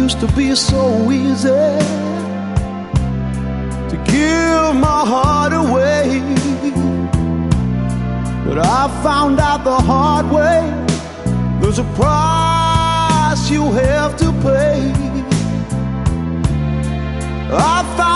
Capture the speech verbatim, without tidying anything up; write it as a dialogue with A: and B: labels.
A: used to be so easy to give my heart away, but I found out the hard way there's a price you have to pay. I found